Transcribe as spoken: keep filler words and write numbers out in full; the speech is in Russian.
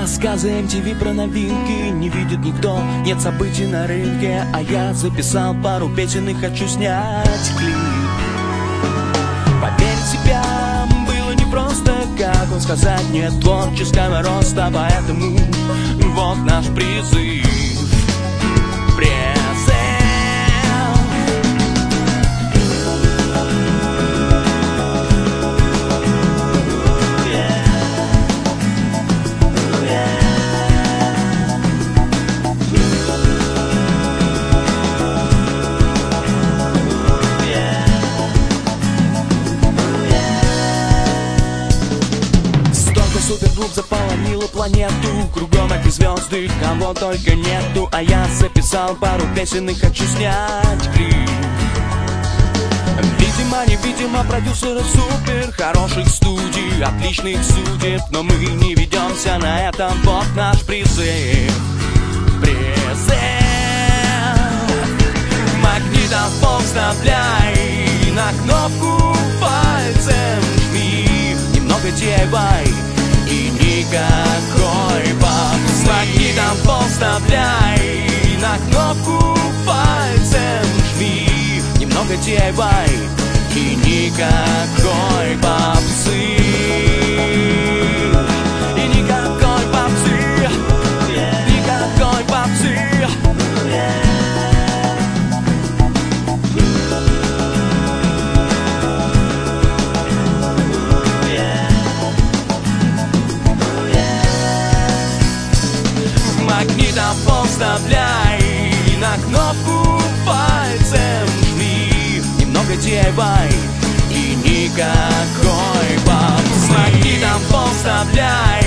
Рассказы эм ти ви про новинки не видит никто, нет событий на рынке, а я записал пару песен и хочу снять клип. Поверить в себя было непросто, как он сказать, нет творческого роста, поэтому вот наш призыв. Супергрупп заполонила планету, кругом эти звезды, кого только нету. А я записал пару песен и хочу снять клип. Видимо, невидимо, продюсеры супер хороших студий, отличных судеб, но мы не ведемся на этом, вот наш призыв. Призыв. Магнитофон вставляй, на кнопку пальцем жми, немного ди ай вай и никакой попсы. Магнитофон вставляй, на кнопку пальцем жми, немного ди ай вай и никакой попсы. И никакой попсы, никакой попсы. Магнитофон вставляй, на кнопку пальцем жми, немного ди ай вай и никакой попсы. Магнитофон вставляй,